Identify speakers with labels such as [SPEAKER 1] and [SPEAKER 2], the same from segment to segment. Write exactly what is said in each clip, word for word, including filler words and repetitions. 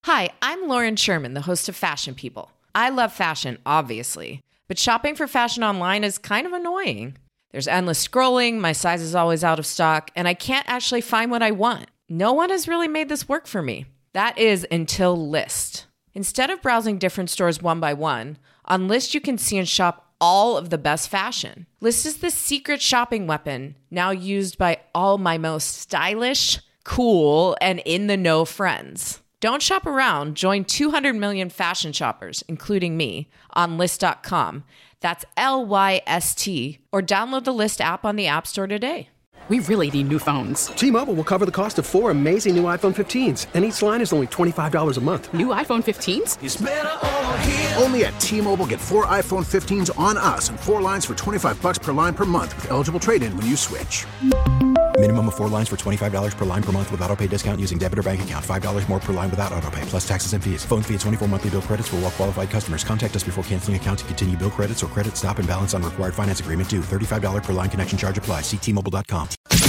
[SPEAKER 1] Hi, I'm Lauren Sherman, the host of Fashion People. I love fashion, obviously, but shopping for fashion online is kind of annoying. There's endless scrolling, my size is always out of stock, and I can't actually find what I want. No one has really made this work for me. That is until Lyst. Instead of browsing different stores one by one, on Lyst you can see and shop all of the best fashion. Lyst is the secret shopping weapon, now used by all my most stylish, cool, and in-the-know friends. Don't shop around. Join two hundred million fashion shoppers, including me, on Lyst dot com. That's L Y S T. Or download the Lyst app on the App Store today.
[SPEAKER 2] We really need new phones.
[SPEAKER 3] T-Mobile will cover the cost of four amazing new iPhone fifteens, and each line is only twenty-five dollars a month.
[SPEAKER 2] New iPhone fifteens?
[SPEAKER 4] It's better over here. Only at T-Mobile, get four iPhone fifteens on us and four lines for twenty-five dollars per line per month with eligible trade-in when you switch.
[SPEAKER 5] Minimum of four lines for twenty-five dollars per line per month with autopay discount using debit or bank account. five dollars more per line without autopay, plus taxes and fees. Phone fee at twenty-four monthly bill credits for well-qualified customers. Contact us before canceling account to continue bill credits or credit stop and balance on required finance agreement due. thirty-five dollars per line connection charge applies. See T Mobile dot com.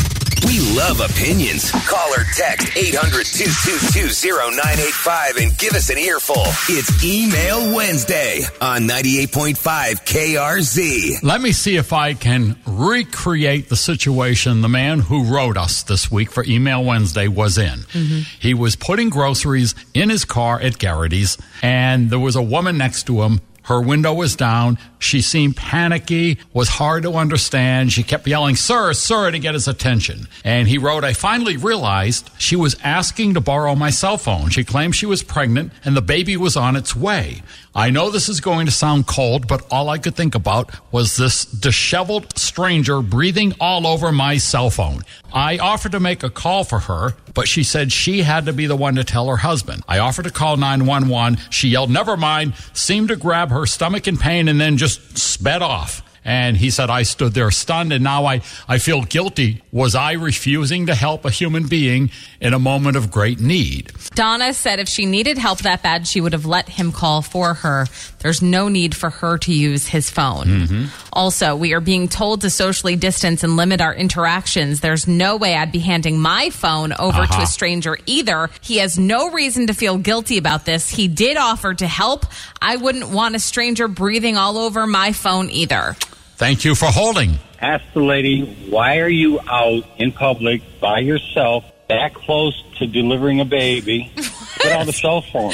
[SPEAKER 6] We love opinions. Call or text eight hundred, two two two, zero nine eight five and give us an earful. It's Email Wednesday on ninety-eight point five K R Z.
[SPEAKER 7] Let me see if I can recreate the situation the man who wrote us this week for Email Wednesday was in. Mm-hmm. He was putting groceries in his car at Garrity's, and there was a woman next to him. Her window was down. She seemed panicky, was hard to understand. She kept yelling, "Sir, sir," to get his attention. And he wrote, "I finally realized she was asking to borrow my cell phone. She claimed she was pregnant and the baby was on its way. I know this is going to sound cold, but all I could think about was this disheveled stranger breathing all over my cell phone. I offered to make a call for her, but she said she had to be the one to tell her husband. I offered to call nine one one. She yelled, 'Never mind,' seemed to grab her stomach in pain, and then just sped off." And he said, "I stood there stunned, and now I, I feel guilty. Was I refusing to help a human being in a moment of great need?"
[SPEAKER 8] Donna said if she needed help that bad, she would have let him call for her. There's no need for her to use his phone. Mm-hmm. Also, we are being told to socially distance and limit our interactions. There's no way I'd be handing my phone over uh-huh. to a stranger either. He has no reason to feel guilty about this. He did offer to help. I wouldn't want a stranger breathing all over my phone either.
[SPEAKER 7] Thank you for holding.
[SPEAKER 9] Ask the lady, why are you out in public by yourself, that close to delivering a baby, without a cell phone?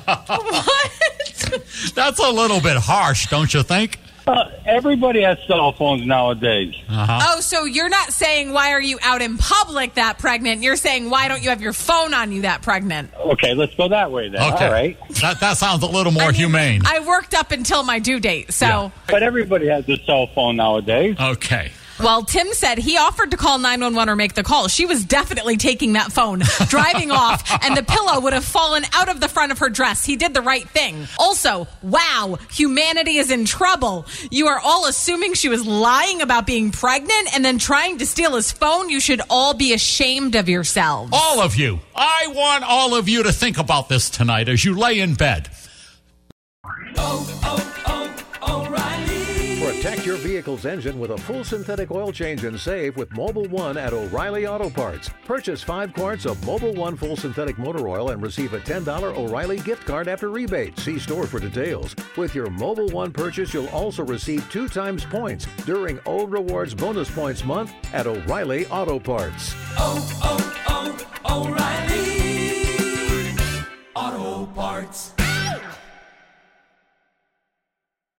[SPEAKER 8] What?
[SPEAKER 7] That's a little bit harsh, don't you think?
[SPEAKER 9] Uh, everybody has cell phones nowadays.
[SPEAKER 8] Uh-huh. Oh, so you're not saying why are you out in public that pregnant? You're saying why don't you have your phone on you that pregnant?
[SPEAKER 9] Okay, let's go that way then.
[SPEAKER 7] Okay.
[SPEAKER 9] All right.
[SPEAKER 7] That, that sounds a little more I mean, humane.
[SPEAKER 8] I worked up until my due date, so.
[SPEAKER 7] Yeah.
[SPEAKER 9] But everybody has a cell phone nowadays.
[SPEAKER 7] Okay.
[SPEAKER 8] Well, Tim said he offered to call nine one one or make the call. She was definitely taking that phone, driving off, and the pillow would have fallen out of the front of her dress. He did the right thing. Also, wow, humanity is in trouble. You are all assuming she was lying about being pregnant and then trying to steal his phone. You should all be ashamed of yourselves.
[SPEAKER 7] All of you. I want all of you to think about this tonight as you lay in bed.
[SPEAKER 4] Oh, oh, oh, O'Reilly.
[SPEAKER 10] Protect your vehicle's engine with a full synthetic oil change and save with Mobil one at O'Reilly Auto Parts. Purchase five quarts of Mobil one full synthetic motor oil and receive a ten dollars O'Reilly gift card after rebate. See store for details. With your Mobil one purchase, you'll also receive two times points during O Rewards Bonus Points Month at O'Reilly Auto Parts.
[SPEAKER 4] Oh, oh, oh, O'Reilly Auto Parts.